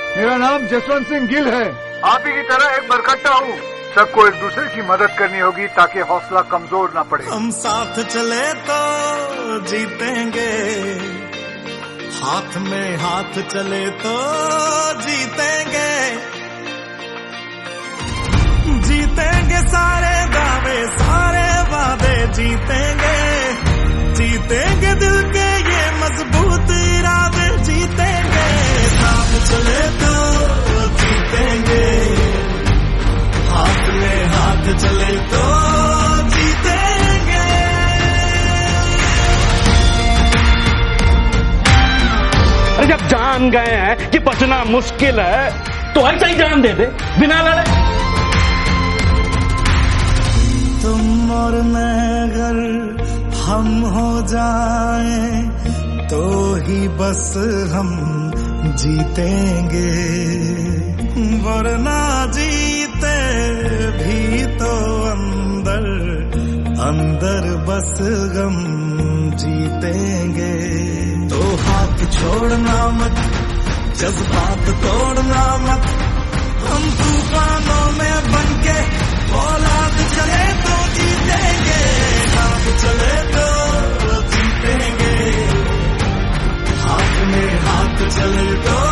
मेरा नाम जसवंत सिंह गिल है। आप ही की तरह एक बरकट्टा हूँ। सबको एक दूसरे की मदद करनी होगी ताकि हौसला कमजोर ना पड़े। हम साथ चले तो जीतेंगे, हाथ में हाथ चले तो जीतेंगे। जीतेंगे सारे दावे सारे वादे जीतेंगे। जीतेंगे दिल के ये मजबूत इरादे जीतेंगे। साथ चले तो जीतेंगे, हाथ में हाथ चले तो जीतेंगे। अरे जब जान गए हैं कि बचना मुश्किल है तो ऐसा ही जान दे दे बिना लड़े। तुम और मैं अगर हम हो जाएं तो ही बस हम जीतेंगे, वरना जीते भी तो अंदर अंदर बस गम जीतेंगे। तो हाथ छोड़ना मत, जज्बात तोड़ना मत। हम तूफानों में बनके औलाद चले तो जीतेंगे, हाथ चले तो जीतेंगे, हाथ में हाथ चले तो